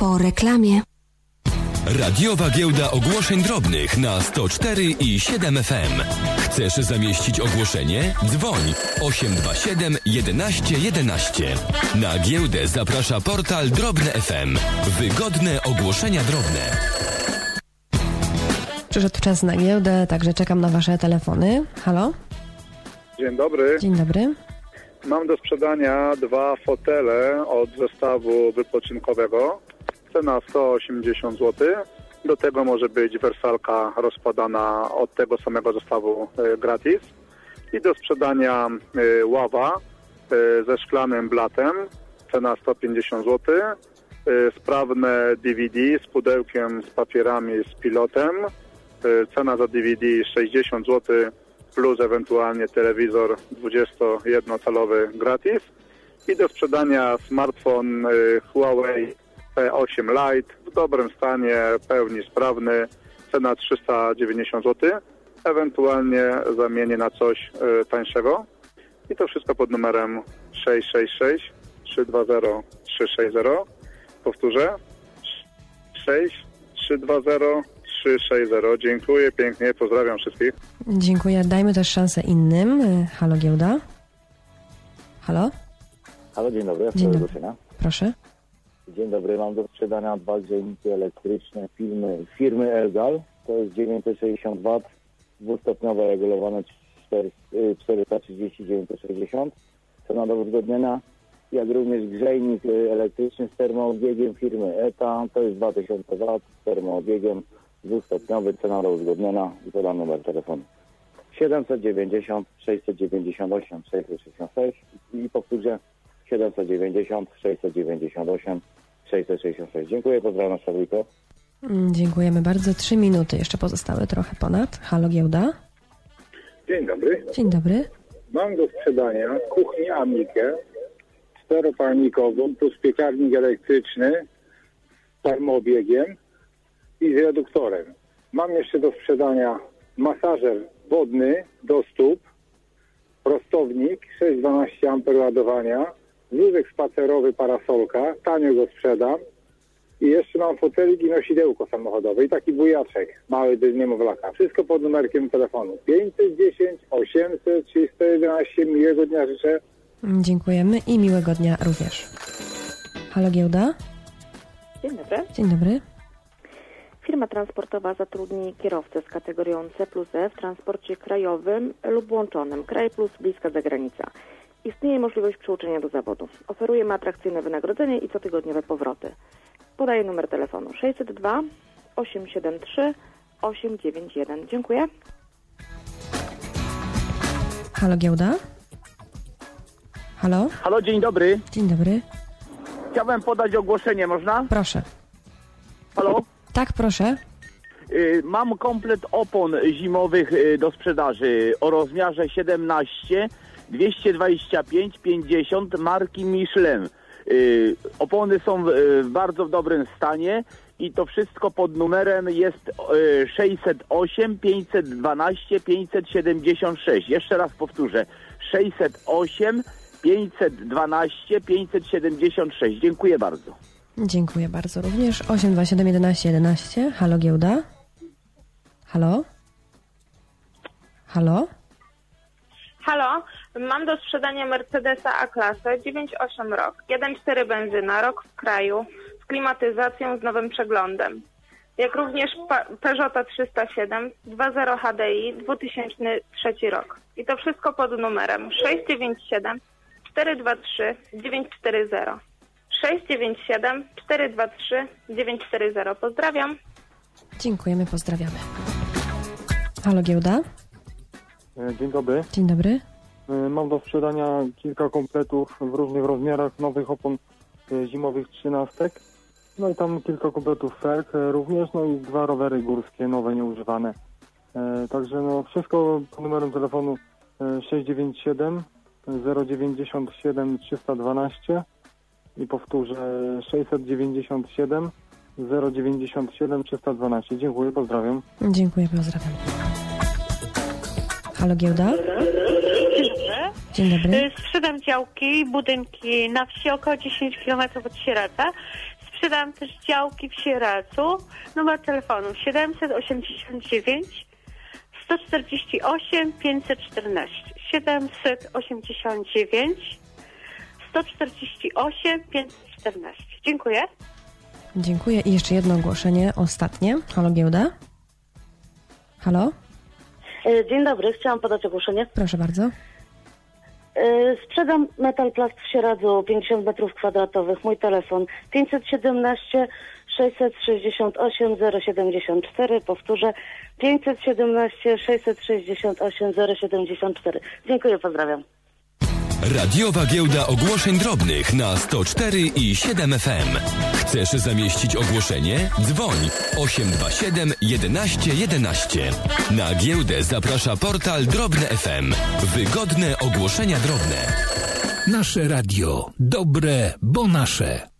Po reklamie. Radiowa giełda ogłoszeń drobnych na 104,7 FM. Chcesz zamieścić ogłoszenie? Dzwoń 827 11 11. Na giełdę zaprasza portal Drobne FM. Wygodne ogłoszenia drobne. Przyszedł czas na giełdę, także czekam na wasze telefony. Halo? Dzień dobry. Dzień dobry. Mam do sprzedania 2 fotele od zestawu wypoczynkowego. Cena 180 zł. Do tego może być wersalka rozpadana od tego samego zestawu gratis. I do sprzedania ława ze szklanym blatem. Cena 150 zł. Sprawne DVD z pudełkiem, z papierami, z pilotem. Cena za DVD 60 zł plus ewentualnie telewizor 21-calowy gratis. I do sprzedania smartfon Huawei P8 Lite w dobrym stanie, pełni sprawny, cena 390 zł, ewentualnie zamienię na coś tańszego. I to wszystko pod numerem 666 320 360. Powtórzę, 6 320 360. Dziękuję pięknie, pozdrawiam wszystkich. Dziękuję. Dajmy też szansę innym. Halo giełda? Halo? Halo, dzień dobry. Dzień dobry. Proszę. Dzień dobry, mam do sprzedania 2 grzejniki elektryczne firmy Ergal. To jest 960 W, dwustopniowe regulowane 430 960. Cena do uzgodnienia. Jak również grzejnik elektryczny z termoobiegiem firmy ETA. To jest 2000 W z termoobiegiem dwustopniowy. Cena do uzgodnienia i podam numer telefonu. 790 698 666 i powtórzę 790 698 666. Dziękuję, pozdrawiam na Szawliko. Dziękujemy bardzo. 3 minuty jeszcze pozostały, trochę ponad. Halo giełda? Dzień dobry. Dzień dobry. Mam do sprzedania kuchnię Amikę 4-palnikową plus piekarnik elektryczny z termoobiegiem i z reduktorem. Mam jeszcze do sprzedania masażer wodny do stóp, prostownik 612 A ładowania, wózek spacerowy, parasolka, tanio go sprzedam i jeszcze mam fotelik i nosidełko samochodowe i taki bujaczek mały do niemowlaka. Wszystko pod numerkiem telefonu 510 800 311. Miłego dnia życzę. Dziękujemy i miłego dnia również. Halo giełda? Dzień dobry. Dzień dobry. Firma transportowa zatrudni kierowcę z kategorią C+E w transporcie krajowym lub łączonym. Kraj plus bliska zagranica. Istnieje możliwość przyuczenia do zawodu. Oferujemy atrakcyjne wynagrodzenie i cotygodniowe powroty. Podaję numer telefonu 602 873 891. Dziękuję. Halo giełda? Halo? Halo, dzień dobry. Dzień dobry. Chciałem podać ogłoszenie, można? Proszę. Halo? Tak, proszę. Mam komplet opon zimowych do sprzedaży o rozmiarze 17 225 50 marki Michelin. Opony są w bardzo dobrym stanie i to wszystko pod numerem jest 608 512 576. Jeszcze raz powtórzę. 608 512 576. Dziękuję bardzo. Dziękuję bardzo również. 827 11 11. Halo giełda? Halo? Halo? Halo, mam do sprzedania Mercedesa A-klasę, 9,8 rok, 1,4 benzyna, rok w kraju, z klimatyzacją, z nowym przeglądem. Jak również Peugeota 307, 2.0 HDI, 2003 rok. I to wszystko pod numerem 697 423 940. 697 423 940. Pozdrawiam. Dziękujemy, pozdrawiamy. Halo giełda? Dzień dobry. Dzień dobry. Mam do sprzedania kilka kompletów w różnych rozmiarach nowych opon zimowych 13. No i tam kilka kompletów felg również, no i 2 rowery górskie nowe, nieużywane. Także no wszystko pod numerem telefonu 697 097 312 i powtórzę 697 097 312. Dziękuję, pozdrawiam. Dziękuję, pozdrawiam. Halo giełda? Dzień dobry. Dzień dobry. Sprzedam działki, budynki na wsi około 10 km od Sieradza. sprzedam też działki w Sieradzu. Numer telefonu 789 148 514. 789 148 514. Dziękuję. Dziękuję. I jeszcze jedno ogłoszenie, ostatnie. Halo Giełda? Halo? Dzień dobry, chciałam podać ogłoszenie. Proszę bardzo. Sprzedam Metalplast w Sieradzu 50 metrów kwadratowych. Mój telefon 517 668 074. Powtórzę 517 668 074. Dziękuję, pozdrawiam. Radiowa Giełda Ogłoszeń Drobnych na 104 i 7 FM. Chcesz zamieścić ogłoszenie? Dzwoń 827 11 11. Na giełdę zaprasza portal Drobne FM. Wygodne ogłoszenia drobne. Nasze radio. Dobre, bo nasze.